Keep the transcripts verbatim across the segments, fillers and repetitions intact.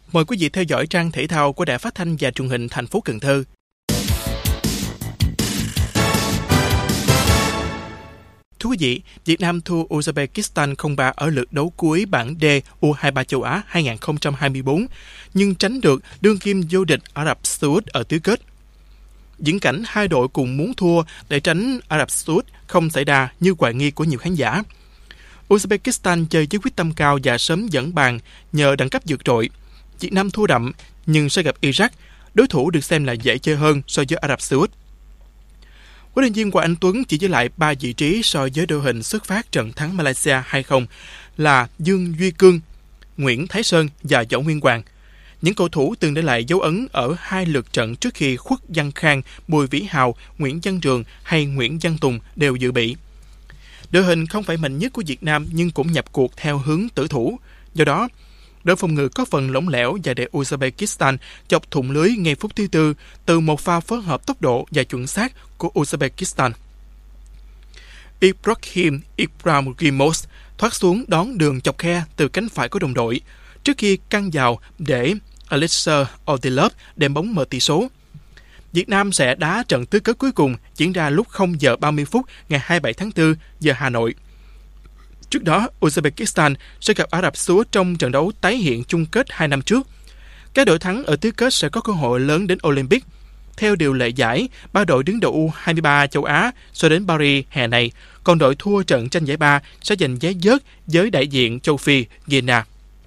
Mời quý vị theo dõi trang thể thao của Đài Phát thanh và Truyền hình thành phố Cần Thơ. Thưa quý vị, Việt Nam thua Uzbekistan không ba ở lượt đấu cuối bảng D U hai mươi ba châu Á hai không hai tư, nhưng tránh được đương kim vô địch Ả Rập Xê Út ở tứ kết. Diễn cảnh hai đội cùng muốn thua để tránh Ả Rập Xê Út không xảy ra như hoài nghi của nhiều khán giả. Uzbekistan chơi với quyết tâm cao và sớm dẫn bàn nhờ đẳng cấp vượt trội. Việt Nam thua đậm nhưng sẽ gặp Iraq, đối thủ được xem là dễ chơi hơn so với Ả Rập Xê Út. Huấn luyện viên Hoàng Anh Tuấn chỉ giữ lại ba vị trí so với đội hình xuất phát trận thắng Malaysia hai không là Dương Duy Cương, Nguyễn Thái Sơn và Võ Nguyên Hoàng. Những cầu thủ từng để lại dấu ấn ở hai lượt trận trước khi Khuất Văn Khang, Bùi Vĩ Hào, Nguyễn Văn Trường hay Nguyễn Văn Tùng đều dự bị. Đội hình không phải mạnh nhất của Việt Nam nhưng cũng nhập cuộc theo hướng tử thủ. Do đó, đội phòng ngự có phần lỏng lẻo và để Uzbekistan chọc thủng lưới ngay phút thứ tư từ một pha phối hợp tốc độ và chuẩn xác của Uzbekistan. Ibrahim Ibrahimov thoát xuống đón đường chọc khe từ cánh phải của đồng đội trước khi căng vào để Aleksandr Odilov đem bóng mở tỷ số. Việt Nam sẽ đá trận tứ kết cuối cùng diễn ra lúc không giờ ba mươi phút ngày hai mươi bảy tháng tư giờ Hà Nội. Trước đó, Uzbekistan sẽ gặp Ả Rập Xê Út trong trận đấu tái hiện chung kết hai năm trước. Các đội thắng ở tứ kết sẽ có cơ hội lớn đến Olympic. Theo điều lệ giải, ba đội đứng đầu U hai mươi ba châu Á sẽ đến Paris hè này, còn đội thua trận tranh giải ba sẽ giành vé vớt với đại diện châu Phi Ghana.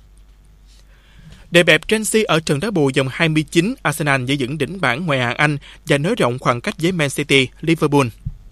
Đề bẹp Chelsea ở trận đá bù vòng hai mươi chín, Arsenal giữ vững đỉnh bảng ngoại hạng Anh và nới rộng khoảng cách với Man City, Liverpool.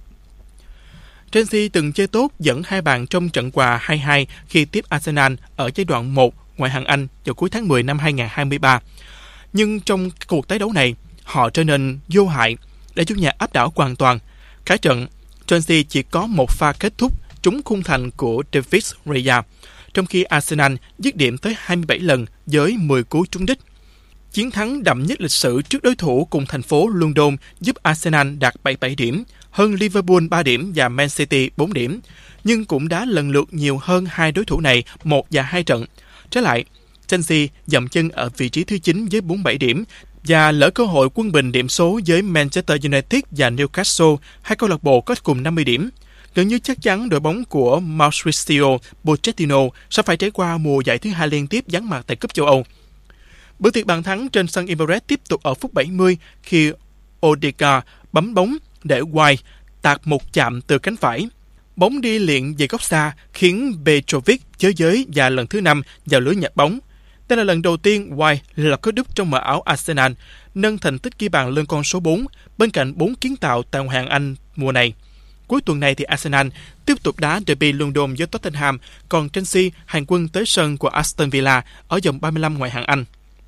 Chelsea từng chơi tốt dẫn hai bàn trong trận quà hai hai khi tiếp Arsenal ở giai đoạn một ngoại hạng Anh vào cuối tháng mười năm hai không hai ba. Nhưng trong cuộc tái đấu này, họ trở nên vô hại để chủ nhà áp đảo hoàn toàn. Cả trận, Chelsea chỉ có một pha kết thúc trúng khung thành của David Raya, trong khi Arsenal dứt điểm tới hai mươi bảy lần với mười cú trúng đích. Chiến thắng đậm nhất lịch sử trước đối thủ cùng thành phố London giúp Arsenal đạt bảy mươi bảy điểm, hơn Liverpool ba điểm và Man City bốn điểm, nhưng cũng đã lần lượt nhiều hơn hai đối thủ này một và hai trận. Trái lại, Chelsea dậm chân ở vị trí thứ chín với bốn mươi bảy điểm và lỡ cơ hội quân bình điểm số với Manchester United và Newcastle, hai câu lạc bộ có cùng năm mươi điểm. Gần như chắc chắn đội bóng của Mauricio Pochettino sẽ phải trải qua mùa giải thứ hai liên tiếp vắng mặt tại cúp châu Âu. Bữa tiệc bàn thắng trên sân Emirates tiếp tục ở phút bảy mươi khi Odegaard bấm bóng để White tạt một chạm từ cánh phải. Bóng đi liền về góc xa khiến Petrovic chới giới và lần thứ năm vào lưới nhặt bóng. Đây là lần đầu tiên White lập cú đúp trong màu áo Arsenal, nâng thành tích ghi bàn lên con số bốn bên cạnh bốn kiến tạo tại ngoại hạng Anh mùa này. Cuối tuần này thì Arsenal tiếp tục đá derby London với Tottenham, còn Chelsea hành quân tới sân của Aston Villa ở vòng ba mươi lăm ngoại hạng Anh.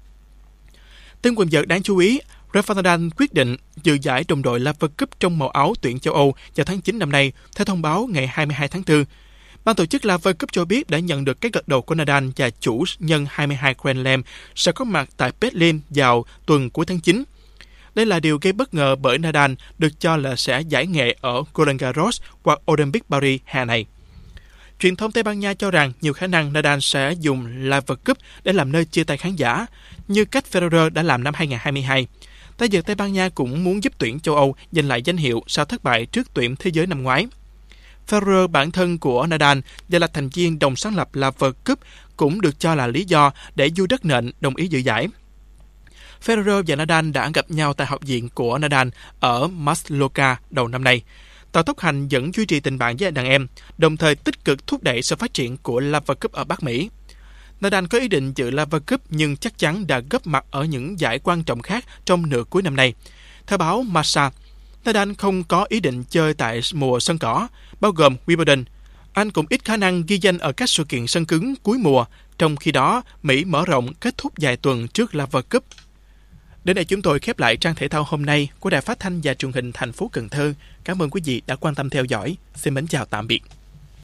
Tin quần vợt đáng chú ý, Rafael Nadal quyết định dự giải đồng đội Laver Cup trong màu áo tuyển châu Âu vào tháng chín năm nay, theo thông báo ngày hai mươi hai tháng tư. Ban tổ chức Laver Cup cho biết đã nhận được cái gật đầu của Nadal và chủ nhân hai mươi hai Grand Slam sẽ có mặt tại Berlin vào tuần cuối tháng chín. Đây là điều gây bất ngờ bởi Nadal được cho là sẽ giải nghệ ở Roland Garros hoặc Olympic Paris hè này. Truyền thông Tây Ban Nha cho rằng nhiều khả năng Nadal sẽ dùng Laver Cup để làm nơi chia tay khán giả, như cách Federer đã làm năm hai không hai hai. Tay vợt Tây Ban Nha cũng muốn giúp tuyển châu Âu giành lại danh hiệu sau thất bại trước tuyển thế giới năm ngoái. Federer, bản thân của Nadal và là thành viên đồng sáng lập Laver Cup, cũng được cho là lý do để vua đất nện đồng ý dự giải. Federer và Nadal đã gặp nhau tại học viện của Nadal ở Masloka đầu năm nay. Tàu tốc hành vẫn duy trì tình bạn với đàn em, đồng thời tích cực thúc đẩy sự phát triển của Laver Cup ở Bắc Mỹ. Nadal có ý định dự Laver Cup nhưng chắc chắn đã góp mặt ở những giải quan trọng khác trong nửa cuối năm nay. Theo báo Marca, Nadal không có ý định chơi tại mùa sân cỏ, bao gồm Wimbledon. Anh cũng ít khả năng ghi danh ở các sự kiện sân cứng cuối mùa, trong khi đó Mỹ mở rộng kết thúc vài tuần trước Laver Cup. Đến đây chúng tôi khép lại trang thể thao hôm nay của Đài Phát thanh và Truyền hình thành phố Cần Thơ. Cảm ơn quý vị đã quan tâm theo dõi. Xin mến chào tạm biệt.